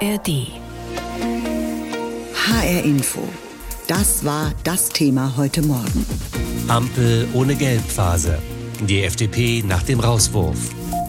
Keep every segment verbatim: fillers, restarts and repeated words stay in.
R D. H R Info. Das war das Thema heute Morgen. Ampel ohne Gelbphase. Die F D P nach dem Rauswurf.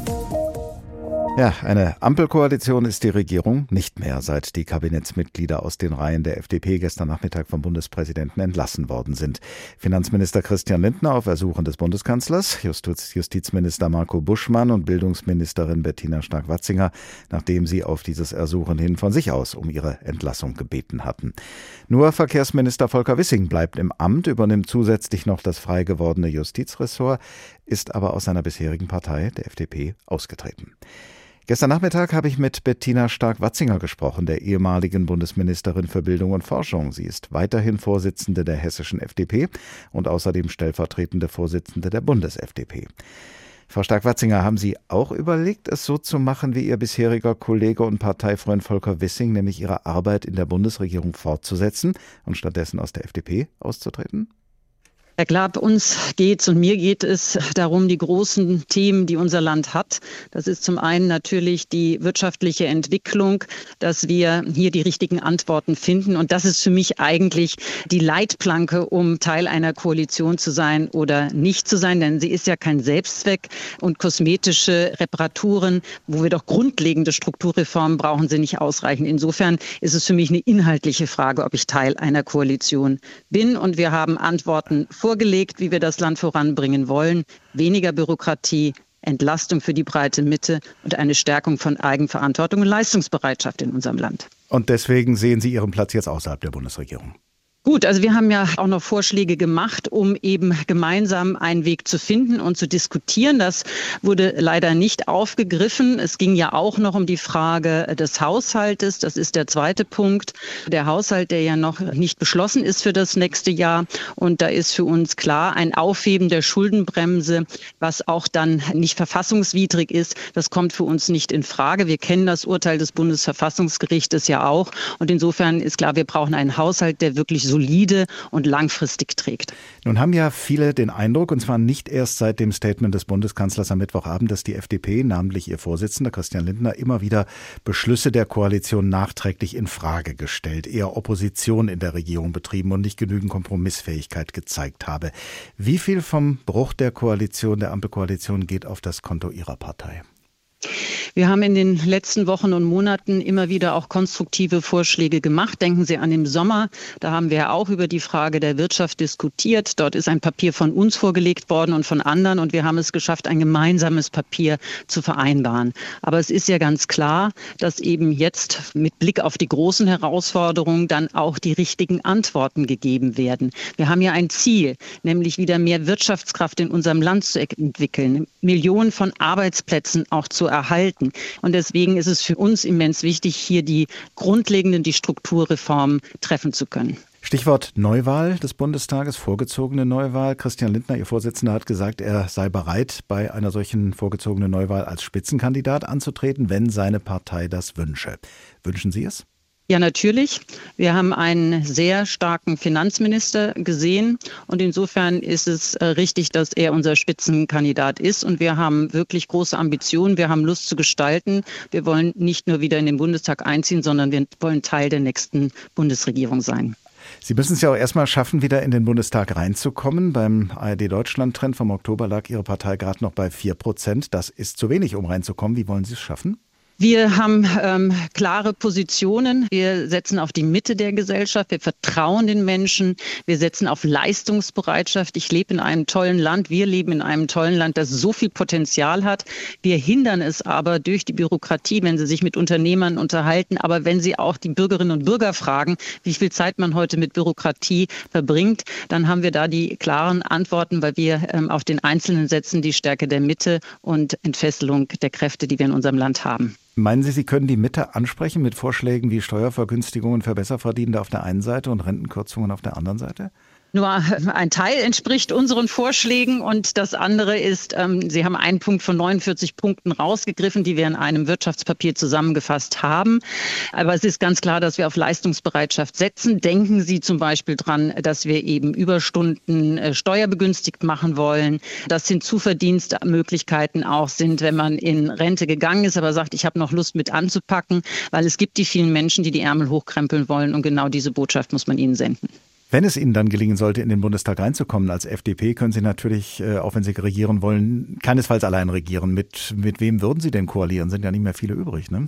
Ja, eine Ampelkoalition ist die Regierung nicht mehr, seit die Kabinettsmitglieder aus den Reihen der F D P gestern Nachmittag vom Bundespräsidenten entlassen worden sind. Finanzminister Christian Lindner auf Ersuchen des Bundeskanzlers, Justiz- Justizminister Marco Buschmann und Bildungsministerin Bettina Stark-Watzinger, nachdem sie auf dieses Ersuchen hin von sich aus um ihre Entlassung gebeten hatten. Nur Verkehrsminister Volker Wissing bleibt im Amt, übernimmt zusätzlich noch das frei gewordene Justizressort, ist aber aus seiner bisherigen Partei, der F D P, ausgetreten. Gestern Nachmittag habe ich mit Bettina Stark-Watzinger gesprochen, der ehemaligen Bundesministerin für Bildung und Forschung. Sie ist weiterhin Vorsitzende der hessischen F D P und außerdem stellvertretende Vorsitzende der Bundes-F D P. Frau Stark-Watzinger, haben Sie auch überlegt, es so zu machen wie Ihr bisheriger Kollege und Parteifreund Volker Wissing, nämlich Ihre Arbeit in der Bundesregierung fortzusetzen und stattdessen aus der F D P auszutreten? Herr Glab, uns geht's und mir geht es darum, die großen Themen, die unser Land hat. Das ist zum einen natürlich die wirtschaftliche Entwicklung, dass wir hier die richtigen Antworten finden. Und das ist für mich eigentlich die Leitplanke, um Teil einer Koalition zu sein oder nicht zu sein. Denn sie ist ja kein Selbstzweck und kosmetische Reparaturen, wo wir doch grundlegende Strukturreformen brauchen, sind nicht ausreichend. Insofern ist es für mich eine inhaltliche Frage, ob ich Teil einer Koalition bin. Und wir haben Antworten vorgelegt, wie wir das Land voranbringen wollen. Weniger Bürokratie, Entlastung für die breite Mitte und eine Stärkung von Eigenverantwortung und Leistungsbereitschaft in unserem Land. Und deswegen sehen Sie Ihren Platz jetzt außerhalb der Bundesregierung? Gut, also wir haben ja auch noch Vorschläge gemacht, um eben gemeinsam einen Weg zu finden und zu diskutieren. Das wurde leider nicht aufgegriffen. Es ging ja auch noch um die Frage des Haushaltes. Das ist der zweite Punkt. Der Haushalt, der ja noch nicht beschlossen ist für das nächste Jahr. Und da ist für uns klar, ein Aufheben der Schuldenbremse, was auch dann nicht verfassungswidrig ist, das kommt für uns nicht in Frage. Wir kennen das Urteil des Bundesverfassungsgerichtes ja auch. Und insofern ist klar, wir brauchen einen Haushalt, der wirklich solide und langfristig trägt. Nun haben ja viele den Eindruck, und zwar nicht erst seit dem Statement des Bundeskanzlers am Mittwochabend, dass die F D P, namentlich ihr Vorsitzender Christian Lindner, immer wieder Beschlüsse der Koalition nachträglich in Frage gestellt, eher Opposition in der Regierung betrieben und nicht genügend Kompromissfähigkeit gezeigt habe. Wie viel vom Bruch der Koalition, der Ampelkoalition, geht auf das Konto Ihrer Partei? Wir haben in den letzten Wochen und Monaten immer wieder auch konstruktive Vorschläge gemacht. Denken Sie an den Sommer. Da haben wir auch über die Frage der Wirtschaft diskutiert. Dort ist ein Papier von uns vorgelegt worden und von anderen. Und wir haben es geschafft, ein gemeinsames Papier zu vereinbaren. Aber es ist ja ganz klar, dass eben jetzt mit Blick auf die großen Herausforderungen dann auch die richtigen Antworten gegeben werden. Wir haben ja ein Ziel, nämlich wieder mehr Wirtschaftskraft in unserem Land zu entwickeln, Millionen von Arbeitsplätzen auch zu erhalten. Und deswegen ist es für uns immens wichtig, hier die grundlegenden, die Strukturreformen treffen zu können. Stichwort Neuwahl des Bundestages, vorgezogene Neuwahl. Christian Lindner, Ihr Vorsitzender, hat gesagt, er sei bereit, bei einer solchen vorgezogenen Neuwahl als Spitzenkandidat anzutreten, wenn seine Partei das wünsche. Wünschen Sie es? Ja, natürlich. Wir haben einen sehr starken Finanzminister gesehen und insofern ist es äh, richtig, dass er unser Spitzenkandidat ist und wir haben wirklich große Ambitionen. Wir haben Lust zu gestalten. Wir wollen nicht nur wieder in den Bundestag einziehen, sondern wir wollen Teil der nächsten Bundesregierung sein. Sie müssen es ja auch erstmal schaffen, wieder in den Bundestag reinzukommen. Beim A R D-Deutschland-Trend vom Oktober lag Ihre Partei gerade noch bei vier Prozent. Das ist zu wenig, um reinzukommen. Wie wollen Sie es schaffen? Wir haben ähm, klare Positionen. Wir setzen auf die Mitte der Gesellschaft. Wir vertrauen den Menschen. Wir setzen auf Leistungsbereitschaft. Ich lebe in einem tollen Land. Wir leben in einem tollen Land, das so viel Potenzial hat. Wir hindern es aber durch die Bürokratie, wenn Sie sich mit Unternehmern unterhalten. Aber wenn Sie auch die Bürgerinnen und Bürger fragen, wie viel Zeit man heute mit Bürokratie verbringt, dann haben wir da die klaren Antworten, weil wir ähm, auf den Einzelnen setzen, die Stärke der Mitte und Entfesselung der Kräfte, die wir in unserem Land haben. Meinen Sie, Sie können die Mitte ansprechen mit Vorschlägen wie Steuervergünstigungen für Besserverdienende auf der einen Seite und Rentenkürzungen auf der anderen Seite? nur ein Teil entspricht unseren Vorschlägen und das andere ist, ähm, Sie haben einen Punkt von neunundvierzig Punkten rausgegriffen, die wir in einem Wirtschaftspapier zusammengefasst haben. Aber es ist ganz klar, dass wir auf Leistungsbereitschaft setzen. Denken Sie zum Beispiel dran, dass wir eben Überstunden äh, steuerbegünstigt machen wollen, dass Hinzuverdienstmöglichkeiten auch sind, wenn man in Rente gegangen ist, aber sagt, ich habe noch Lust mit anzupacken, weil es gibt die vielen Menschen, die die Ärmel hochkrempeln wollen und genau diese Botschaft muss man ihnen senden. Wenn es Ihnen dann gelingen sollte, in den Bundestag reinzukommen als F D P, können Sie natürlich, auch wenn Sie regieren wollen, keinesfalls allein regieren. Mit, mit wem würden Sie denn koalieren? Sind ja nicht mehr viele übrig, ne?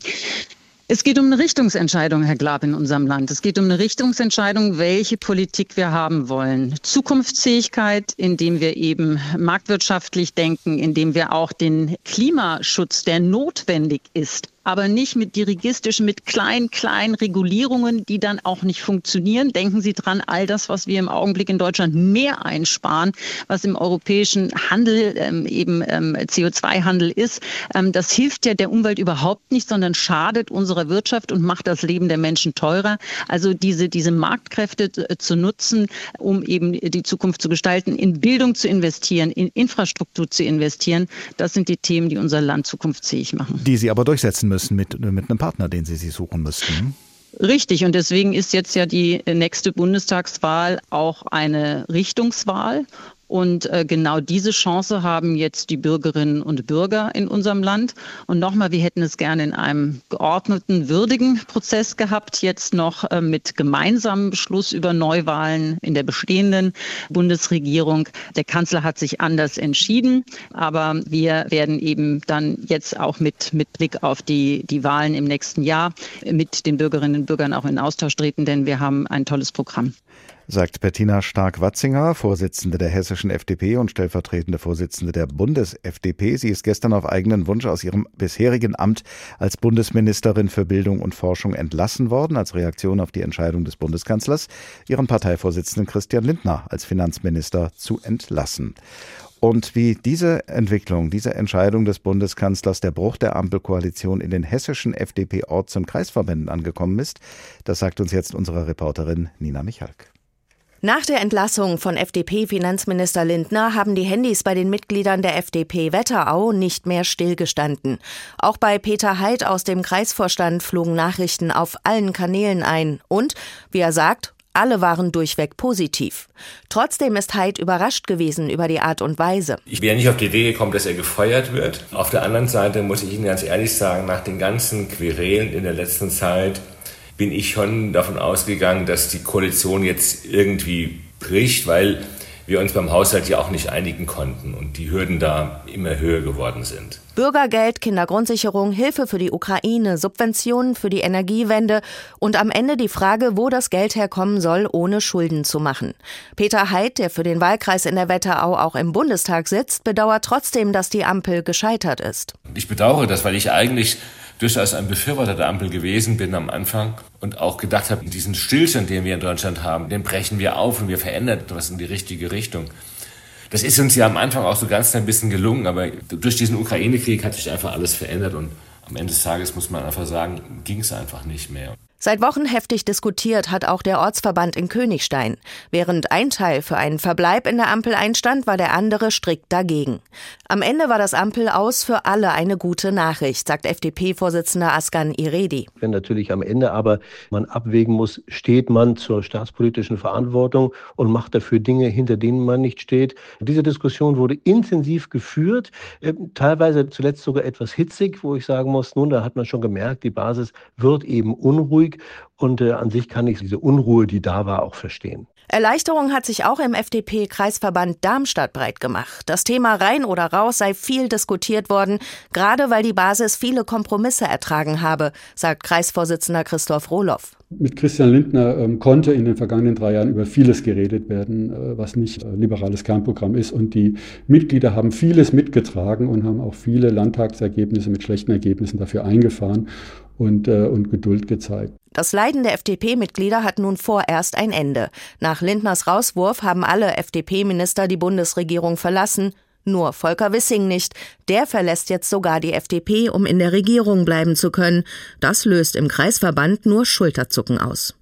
Es geht um eine Richtungsentscheidung, Herr Glab, in unserem Land. Es geht um eine Richtungsentscheidung, welche Politik wir haben wollen. Zukunftsfähigkeit, indem wir eben marktwirtschaftlich denken, indem wir auch den Klimaschutz, der notwendig ist, aber nicht mit dirigistischen, mit kleinen, kleinen Regulierungen, die dann auch nicht funktionieren. Denken Sie dran, all das, was wir im Augenblick in Deutschland mehr einsparen, was im europäischen Handel ähm, eben ähm, C O zwei Handel ist, ähm, das hilft ja der Umwelt überhaupt nicht, sondern schadet unserer Wirtschaft und macht das Leben der Menschen teurer. Also diese, diese Marktkräfte äh, zu nutzen, um eben die Zukunft zu gestalten, in Bildung zu investieren, in Infrastruktur zu investieren, das sind die Themen, die unser Land zukunftsfähig machen. Die Sie aber durchsetzen müssen mit, mit einem Partner, den Sie sich suchen müssten. Richtig, und deswegen ist jetzt ja die nächste Bundestagswahl auch eine Richtungswahl. Und äh, genau diese Chance haben jetzt die Bürgerinnen und Bürger in unserem Land. Und nochmal, wir hätten es gerne in einem geordneten, würdigen Prozess gehabt, jetzt noch äh, mit gemeinsamem Beschluss über Neuwahlen in der bestehenden Bundesregierung. Der Kanzler hat sich anders entschieden, aber wir werden eben dann jetzt auch mit, mit Blick auf die, die Wahlen im nächsten Jahr mit den Bürgerinnen und Bürgern auch in Austausch treten, denn wir haben ein tolles Programm. Sagt Bettina Stark-Watzinger, Vorsitzende der hessischen F D P und stellvertretende Vorsitzende der Bundes-F D P. Sie ist gestern auf eigenen Wunsch aus ihrem bisherigen Amt als Bundesministerin für Bildung und Forschung entlassen worden, als Reaktion auf die Entscheidung des Bundeskanzlers, ihren Parteivorsitzenden Christian Lindner als Finanzminister zu entlassen. Und wie diese Entwicklung, diese Entscheidung des Bundeskanzlers, der Bruch der Ampelkoalition in den hessischen F D P-Orts- und Kreisverbänden angekommen ist, das sagt uns jetzt unsere Reporterin Nina Michalk. Nach der Entlassung von F D P-Finanzminister Lindner haben die Handys bei den Mitgliedern der F D P Wetterau nicht mehr stillgestanden. Auch bei Peter Heidt aus dem Kreisvorstand flogen Nachrichten auf allen Kanälen ein. Und, wie er sagt, alle waren durchweg positiv. Trotzdem ist Heidt überrascht gewesen über die Art und Weise. Ich wäre nicht auf die Idee gekommen, dass er gefeuert wird. Auf der anderen Seite muss ich Ihnen ganz ehrlich sagen, nach den ganzen Querelen in der letzten Zeit bin ich schon davon ausgegangen, dass die Koalition jetzt irgendwie bricht, weil wir uns beim Haushalt ja auch nicht einigen konnten und die Hürden da immer höher geworden sind. Bürgergeld, Kindergrundsicherung, Hilfe für die Ukraine, Subventionen für die Energiewende und am Ende die Frage, wo das Geld herkommen soll, ohne Schulden zu machen. Peter Heidt, der für den Wahlkreis in der Wetterau auch im Bundestag sitzt, bedauert trotzdem, dass die Ampel gescheitert ist. Ich bedauere das, weil ich eigentlich durchaus ein Befürworter der Ampel gewesen bin am Anfang und auch gedacht habe, diesen Stillstand, den wir in Deutschland haben, den brechen wir auf und wir verändern etwas in die richtige Richtung. Das ist uns ja am Anfang auch so ganz ein bisschen gelungen, aber durch diesen Ukraine-Krieg hat sich einfach alles verändert und am Ende des Tages muss man einfach sagen, ging es einfach nicht mehr. Seit Wochen heftig diskutiert hat auch der Ortsverband in Königstein. Während ein Teil für einen Verbleib in der Ampel einstand, war der andere strikt dagegen. Am Ende war das Ampel aus für alle eine gute Nachricht, sagt F D P-Vorsitzender Askan Iredi. Wenn natürlich am Ende aber man abwägen muss, steht man zur staatspolitischen Verantwortung und macht dafür Dinge, hinter denen man nicht steht. Diese Diskussion wurde intensiv geführt, teilweise zuletzt sogar etwas hitzig, wo ich sagen muss, nun, da hat man schon gemerkt, die Basis wird eben unruhig. Und äh, an sich kann ich diese Unruhe, die da war, auch verstehen. Erleichterung hat sich auch im F D P-Kreisverband Darmstadt breit gemacht. Das Thema rein oder raus sei viel diskutiert worden, gerade weil die Basis viele Kompromisse ertragen habe, sagt Kreisvorsitzender Christoph Rohloff. Mit Christian Lindner ähm, konnte in den vergangenen drei Jahren über vieles geredet werden, äh, was nicht äh, liberales Kernprogramm ist. Und die Mitglieder haben vieles mitgetragen und haben auch viele Landtagsergebnisse mit schlechten Ergebnissen dafür eingefahren und, äh, und Geduld gezeigt. Das Leiden der F D P-Mitglieder hat nun vorerst ein Ende. Nach Lindners Rauswurf haben alle F D P-Minister die Bundesregierung verlassen. Nur Volker Wissing nicht. Der verlässt jetzt sogar die F D P, um in der Regierung bleiben zu können. Das löst im Kreisverband nur Schulterzucken aus.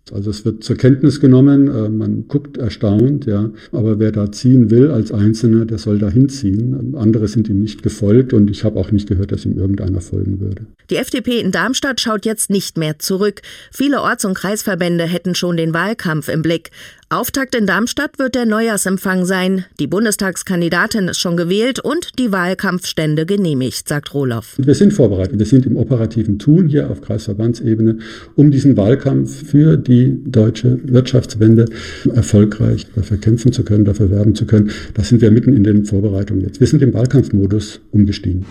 Also es wird zur Kenntnis genommen, äh, man guckt erstaunt, ja, aber wer da ziehen will als Einzelner, der soll da hinziehen. Andere sind ihm nicht gefolgt und ich habe auch nicht gehört, dass ihm irgendeiner folgen würde. Die F D P in Darmstadt schaut jetzt nicht mehr zurück. Viele Orts- und Kreisverbände hätten schon den Wahlkampf im Blick. Auftakt in Darmstadt wird der Neujahrsempfang sein. Die Bundestagskandidatin ist schon gewählt und die Wahlkampfstände genehmigt, sagt Rohloff. Wir sind vorbereitet. Wir sind im operativen Tun hier auf Kreisverbandsebene, um diesen Wahlkampf für die deutsche Wirtschaftswende erfolgreich dafür kämpfen zu können, dafür werben zu können. Da sind wir mitten in den Vorbereitungen jetzt. Wir sind im Wahlkampfmodus umgestiegen.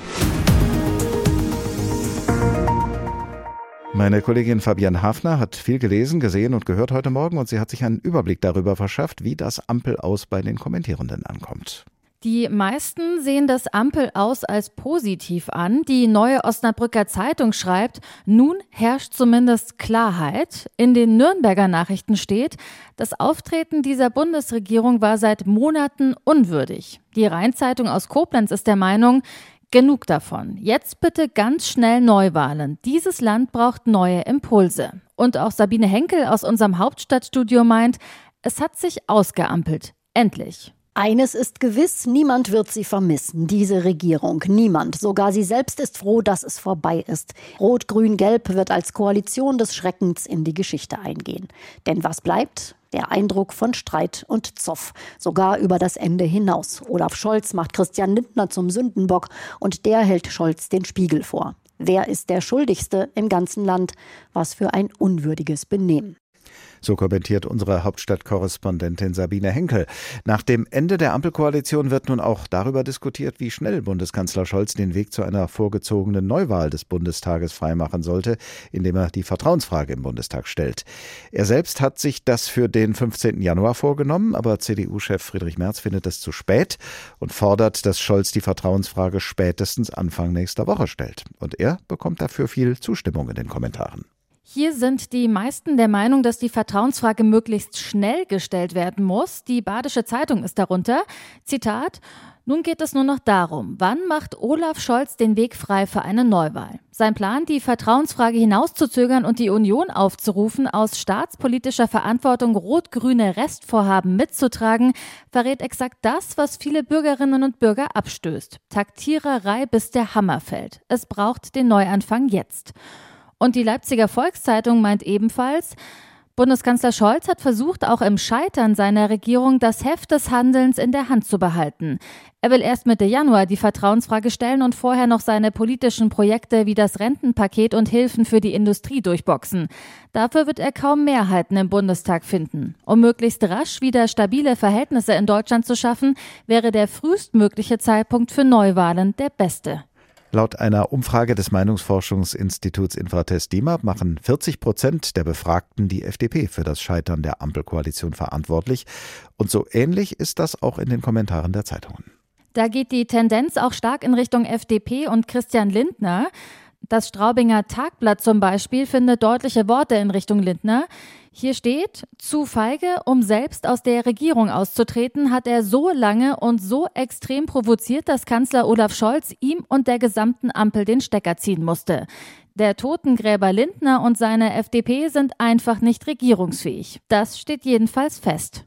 Meine Kollegin Fabienne Hafner hat viel gelesen, gesehen und gehört heute Morgen und sie hat sich einen Überblick darüber verschafft, wie das Ampel-Aus bei den Kommentierenden ankommt. Die meisten sehen das Ampel-Aus als positiv an. Die Neue Osnabrücker Zeitung schreibt, nun herrscht zumindest Klarheit. In den Nürnberger Nachrichten steht, das Auftreten dieser Bundesregierung war seit Monaten unwürdig. Die Rhein-Zeitung aus Koblenz ist der Meinung, genug davon. Jetzt bitte ganz schnell Neuwahlen. Dieses Land braucht neue Impulse. Und auch Sabine Henkel aus unserem Hauptstadtstudio meint, es hat sich ausgeampelt. Endlich. Eines ist gewiss, niemand wird sie vermissen, diese Regierung. Niemand. Sogar sie selbst ist froh, dass es vorbei ist. Rot-Grün-Gelb wird als Koalition des Schreckens in die Geschichte eingehen. Denn was bleibt? Der Eindruck von Streit und Zoff, sogar über das Ende hinaus. Olaf Scholz macht Christian Lindner zum Sündenbock und der hält Scholz den Spiegel vor. Wer ist der Schuldigste im ganzen Land? Was für ein unwürdiges Benehmen. So kommentiert unsere Hauptstadtkorrespondentin Sabine Henkel. Nach dem Ende der Ampelkoalition wird nun auch darüber diskutiert, wie schnell Bundeskanzler Scholz den Weg zu einer vorgezogenen Neuwahl des Bundestages freimachen sollte, indem er die Vertrauensfrage im Bundestag stellt. Er selbst hat sich das für den fünfzehnten Januar vorgenommen, aber C D U-Chef Friedrich Merz findet es zu spät und fordert, dass Scholz die Vertrauensfrage spätestens Anfang nächster Woche stellt. Und er bekommt dafür viel Zustimmung in den Kommentaren. Hier sind die meisten der Meinung, dass die Vertrauensfrage möglichst schnell gestellt werden muss. Die Badische Zeitung ist darunter. Zitat: Nun geht es nur noch darum, wann macht Olaf Scholz den Weg frei für eine Neuwahl? Sein Plan, die Vertrauensfrage hinauszuzögern und die Union aufzurufen, aus staatspolitischer Verantwortung rot-grüne Restvorhaben mitzutragen, verrät exakt das, was viele Bürgerinnen und Bürger abstößt. Taktiererei, bis der Hammer fällt. Es braucht den Neuanfang jetzt. Und die Leipziger Volkszeitung meint ebenfalls, Bundeskanzler Scholz hat versucht, auch im Scheitern seiner Regierung das Heft des Handelns in der Hand zu behalten. Er will erst Mitte Januar die Vertrauensfrage stellen und vorher noch seine politischen Projekte wie das Rentenpaket und Hilfen für die Industrie durchboxen. Dafür wird er kaum Mehrheiten im Bundestag finden. Um möglichst rasch wieder stabile Verhältnisse in Deutschland zu schaffen, wäre der frühestmögliche Zeitpunkt für Neuwahlen der beste. Laut einer Umfrage des Meinungsforschungsinstituts Infratest DIMAP machen vierzig Prozent der Befragten die F D P für das Scheitern der Ampelkoalition verantwortlich. Und so ähnlich ist das auch in den Kommentaren der Zeitungen. Da geht die Tendenz auch stark in Richtung F D P und Christian Lindner. Das Straubinger Tagblatt zum Beispiel findet deutliche Worte in Richtung Lindner. Hier steht, zu feige, um selbst aus der Regierung auszutreten, hat er so lange und so extrem provoziert, dass Kanzler Olaf Scholz ihm und der gesamten Ampel den Stecker ziehen musste. Der Totengräber Lindner und seine F D P sind einfach nicht regierungsfähig. Das steht jedenfalls fest.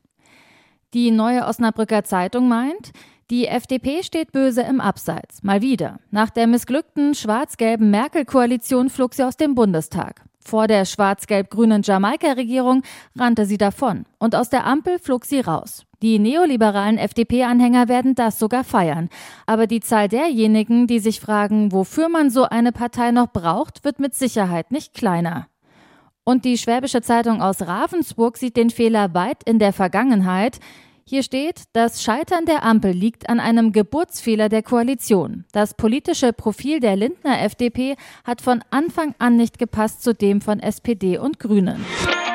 Die Neue Osnabrücker Zeitung meint, die F D P steht böse im Abseits. Mal wieder. Nach der missglückten schwarz-gelben Merkel-Koalition flog sie aus dem Bundestag. Vor der schwarz-gelb-grünen Jamaika-Regierung rannte sie davon. Und aus der Ampel flog sie raus. Die neoliberalen F D P-Anhänger werden das sogar feiern. Aber die Zahl derjenigen, die sich fragen, wofür man so eine Partei noch braucht, wird mit Sicherheit nicht kleiner. Und die Schwäbische Zeitung aus Ravensburg sieht den Fehler weit in der Vergangenheit. Hier steht, das Scheitern der Ampel liegt an einem Geburtsfehler der Koalition. Das politische Profil der Lindner F D P hat von Anfang an nicht gepasst zu dem von S P D und Grünen.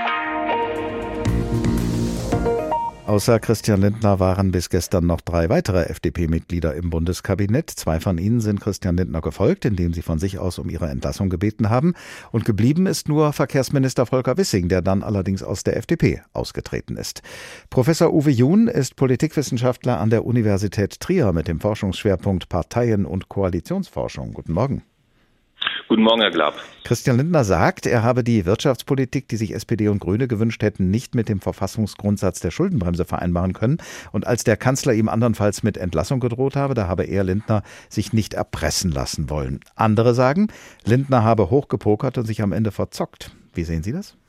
Außer Christian Lindner waren bis gestern noch drei weitere F D P-Mitglieder im Bundeskabinett. Zwei von ihnen sind Christian Lindner gefolgt, indem sie von sich aus um ihre Entlassung gebeten haben. Und geblieben ist nur Verkehrsminister Volker Wissing, der dann allerdings aus der F D P ausgetreten ist. Professor Uwe Jun ist Politikwissenschaftler an der Universität Trier mit dem Forschungsschwerpunkt Parteien- und Koalitionsforschung. Guten Morgen. Guten Morgen, Herr Glab. Christian Lindner sagt, er habe die Wirtschaftspolitik, die sich S P D und Grüne gewünscht hätten, nicht mit dem Verfassungsgrundsatz der Schuldenbremse vereinbaren können. Und als der Kanzler ihm andernfalls mit Entlassung gedroht habe, da habe er, Lindner, sich nicht erpressen lassen wollen. Andere sagen, Lindner habe hochgepokert und sich am Ende verzockt. Wie sehen Sie das?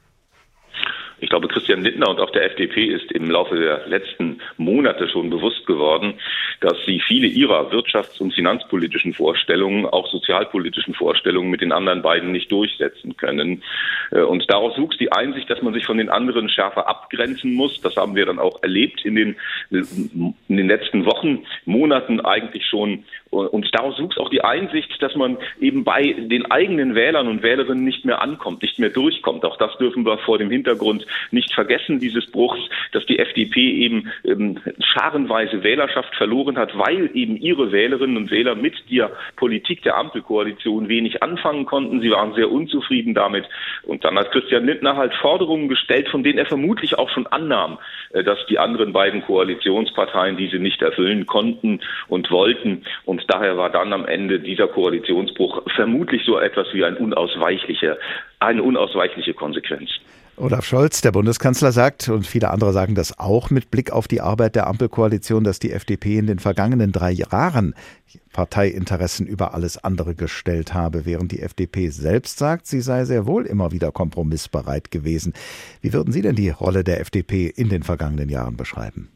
Ich glaube, Christian Lindner und auch der F D P ist im Laufe der letzten Monate schon bewusst geworden, dass sie viele ihrer wirtschafts- und finanzpolitischen Vorstellungen, auch sozialpolitischen Vorstellungen mit den anderen beiden nicht durchsetzen können. Und daraus wuchs die Einsicht, dass man sich von den anderen schärfer abgrenzen muss. Das haben wir dann auch erlebt in den, in den letzten Wochen, Monaten eigentlich schon. Und daraus wuchs auch die Einsicht, dass man eben bei den eigenen Wählern und Wählerinnen nicht mehr ankommt, nicht mehr durchkommt. Auch das dürfen wir vor dem Hintergrund nicht vergessen, dieses Bruchs, dass die F D P eben ähm, scharenweise Wählerschaft verloren hat, weil eben ihre Wählerinnen und Wähler mit der Politik der Ampelkoalition wenig anfangen konnten. Sie waren sehr unzufrieden damit. Und dann hat Christian Lindner halt Forderungen gestellt, von denen er vermutlich auch schon annahm, äh, dass die anderen beiden Koalitionsparteien diese nicht erfüllen konnten und wollten. Und daher war dann am Ende dieser Koalitionsbruch vermutlich so etwas wie ein unausweichliche, eine unausweichliche Konsequenz. Olaf Scholz, der Bundeskanzler, sagt, und viele andere sagen das auch mit Blick auf die Arbeit der Ampelkoalition, dass die F D P in den vergangenen drei Jahren Parteiinteressen über alles andere gestellt habe, während die F D P selbst sagt, sie sei sehr wohl immer wieder kompromissbereit gewesen. Wie würden Sie denn die Rolle der F D P in den vergangenen Jahren beschreiben?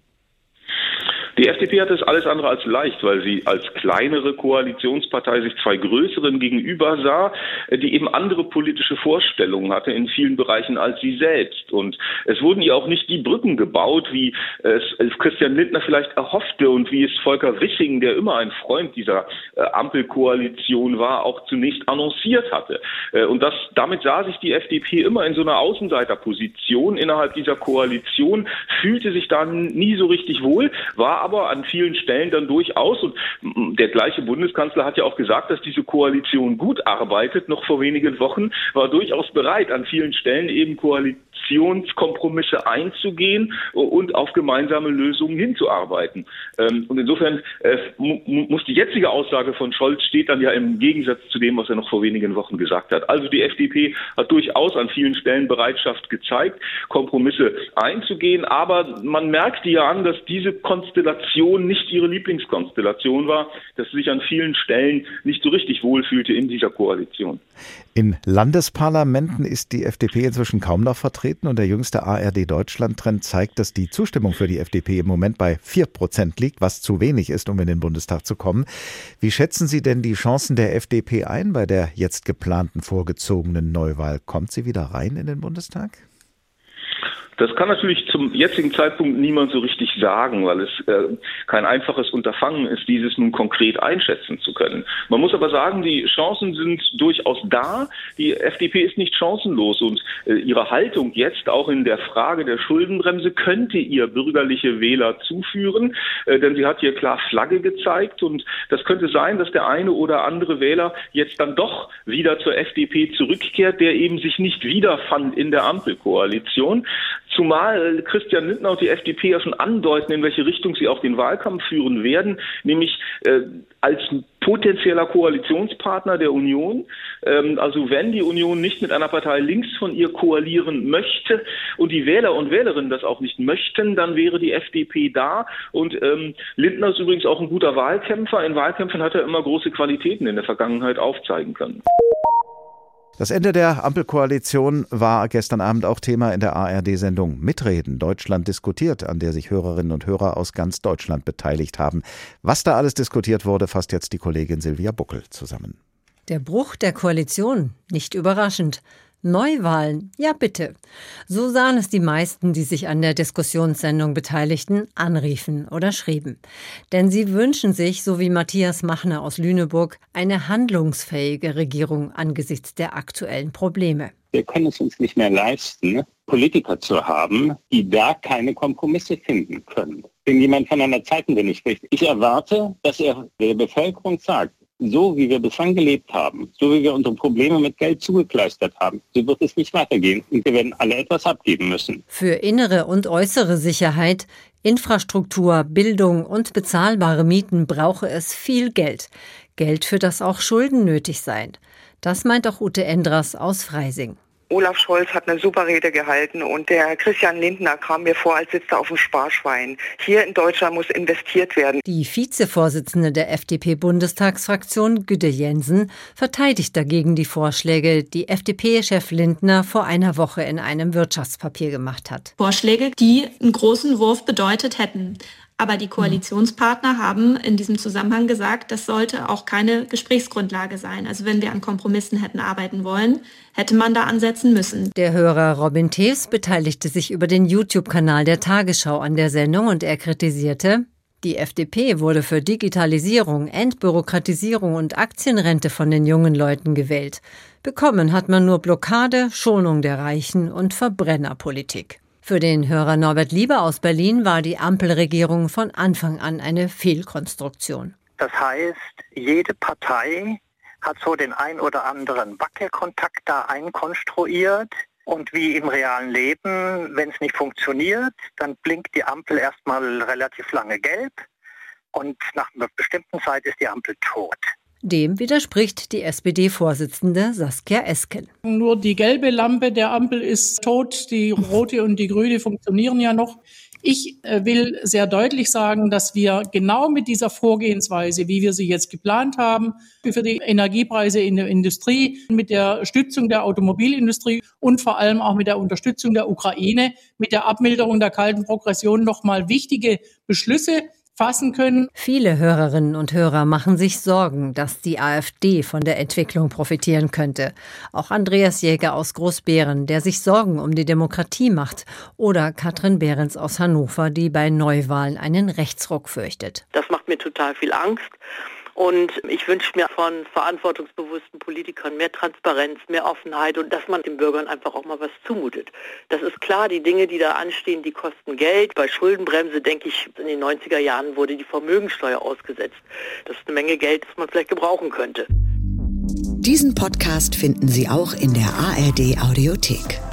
Die F D P hat es alles andere als leicht, weil sie als kleinere Koalitionspartei sich zwei größeren gegenüber sah, die eben andere politische Vorstellungen hatte in vielen Bereichen als sie selbst. Und es wurden ihr auch nicht die Brücken gebaut, wie es Christian Lindner vielleicht erhoffte und wie es Volker Wissing, der immer ein Freund dieser Ampelkoalition war, auch zunächst annonciert hatte. Und das, damit sah sich die F D P immer in so einer Außenseiterposition innerhalb dieser Koalition, fühlte sich da nie so richtig wohl, war aber an vielen Stellen dann durchaus, und der gleiche Bundeskanzler hat ja auch gesagt, dass diese Koalition gut arbeitet, noch vor wenigen Wochen, war durchaus bereit, an vielen Stellen eben Koalitionskompromisse einzugehen und auf gemeinsame Lösungen hinzuarbeiten. Und insofern muss die jetzige Aussage von Scholz steht dann ja im Gegensatz zu dem, was er noch vor wenigen Wochen gesagt hat. Also die F D P hat durchaus an vielen Stellen Bereitschaft gezeigt, Kompromisse einzugehen, aber man merkte ja an, dass diese Konstellation nicht ihre Lieblingskonstellation war, dass sie sich an vielen Stellen nicht so richtig wohlfühlte in dieser Koalition. In Landesparlamenten ist die F D P inzwischen kaum noch vertreten und der jüngste A R D-Deutschland-Trend zeigt, dass die Zustimmung für die F D P im Moment bei vier Prozent liegt, was zu wenig ist, um in den Bundestag zu kommen. Wie schätzen Sie denn die Chancen der F D P ein bei der jetzt geplanten vorgezogenen Neuwahl? Kommt sie wieder rein in den Bundestag? Das kann natürlich zum jetzigen Zeitpunkt niemand so richtig sagen, weil es äh, kein einfaches Unterfangen ist, dieses nun konkret einschätzen zu können. Man muss aber sagen, die Chancen sind durchaus da. Die F D P ist nicht chancenlos und äh, ihre Haltung jetzt auch in der Frage der Schuldenbremse könnte ihr bürgerliche Wähler zuführen, äh, denn sie hat hier klar Flagge gezeigt und das könnte sein, dass der eine oder andere Wähler jetzt dann doch wieder zur F D P zurückkehrt, der eben sich nicht wiederfand in der Ampelkoalition. Zumal Christian Lindner und die F D P ja schon andeuten, in welche Richtung sie auch den Wahlkampf führen werden, nämlich äh, als potenzieller Koalitionspartner der Union. Ähm, also wenn die Union nicht mit einer Partei links von ihr koalieren möchte und die Wähler und Wählerinnen das auch nicht möchten, dann wäre die F D P da. Und ähm, Lindner ist übrigens auch ein guter Wahlkämpfer. In Wahlkämpfen hat er immer große Qualitäten in der Vergangenheit aufzeigen können. Das Ende der Ampelkoalition war gestern Abend auch Thema in der A R D-Sendung Mitreden, Deutschland diskutiert, an der sich Hörerinnen und Hörer aus ganz Deutschland beteiligt haben. Was da alles diskutiert wurde, fasst jetzt die Kollegin Silvia Buckel zusammen. Der Bruch der Koalition, nicht überraschend. Neuwahlen, ja bitte. So sahen es die meisten, die sich an der Diskussionssendung beteiligten, anriefen oder schrieben. Denn sie wünschen sich, so wie Matthias Machner aus Lüneburg, eine handlungsfähige Regierung angesichts der aktuellen Probleme. Wir können es uns nicht mehr leisten, Politiker zu haben, die da keine Kompromisse finden können. Wenn jemand von einer Zeitenwende spricht, ich erwarte, dass er der Bevölkerung sagt, so wie wir bislang gelebt haben, so wie wir unsere Probleme mit Geld zugekleistert haben, so wird es nicht weitergehen und wir werden alle etwas abgeben müssen. Für innere und äußere Sicherheit, Infrastruktur, Bildung und bezahlbare Mieten brauche es viel Geld. Geld, für das auch Schulden nötig seien. Das meint auch Ute Endras aus Freising. Olaf Scholz hat eine super Rede gehalten und der Christian Lindner kam mir vor, als sitzt er auf dem Sparschwein. Hier in Deutschland muss investiert werden. Die Vizevorsitzende der F D P-Bundestagsfraktion, Güde Jensen, verteidigt dagegen die Vorschläge, die F D P-Chef Lindner vor einer Woche in einem Wirtschaftspapier gemacht hat. Vorschläge, die einen großen Wurf bedeutet hätten. Aber die Koalitionspartner haben in diesem Zusammenhang gesagt, das sollte auch keine Gesprächsgrundlage sein. Also wenn wir an Kompromissen hätten arbeiten wollen, hätte man da ansetzen müssen. Der Hörer Robin Tews beteiligte sich über den YouTube-Kanal der Tagesschau an der Sendung und er kritisierte: Die F D P wurde für Digitalisierung, Entbürokratisierung und Aktienrente von den jungen Leuten gewählt. Bekommen hat man nur Blockade, Schonung der Reichen und Verbrennerpolitik. Für den Hörer Norbert Lieber aus Berlin war die Ampelregierung von Anfang an eine Fehlkonstruktion. Das heißt, jede Partei hat so den ein oder anderen Wackelkontakt da einkonstruiert. Und wie im realen Leben, wenn es nicht funktioniert, dann blinkt die Ampel erstmal relativ lange gelb und nach einer bestimmten Zeit ist die Ampel tot. Dem widerspricht die S P D-Vorsitzende Saskia Esken. Nur die gelbe Lampe der Ampel ist tot, die rote und die grüne funktionieren ja noch. Ich will sehr deutlich sagen, dass wir genau mit dieser Vorgehensweise, wie wir sie jetzt geplant haben, für die Energiepreise in der Industrie, mit der Stützung der Automobilindustrie und vor allem auch mit der Unterstützung der Ukraine, mit der Abmilderung der kalten Progression nochmal wichtige Beschlüsse fassen können. Viele Hörerinnen und Hörer machen sich Sorgen, dass die AfD von der Entwicklung profitieren könnte. Auch Andreas Jäger aus Großbeeren, der sich Sorgen um die Demokratie macht. Oder Katrin Behrens aus Hannover, die bei Neuwahlen einen Rechtsruck fürchtet. Das macht mir total viel Angst. Und ich wünsche mir von verantwortungsbewussten Politikern mehr Transparenz, mehr Offenheit und dass man den Bürgern einfach auch mal was zumutet. Das ist klar, die Dinge, die da anstehen, die kosten Geld. Bei Schuldenbremse, denke ich, in den neunziger Jahren wurde die Vermögensteuer ausgesetzt. Das ist eine Menge Geld, das man vielleicht gebrauchen könnte. Diesen Podcast finden Sie auch in der A R D Audiothek.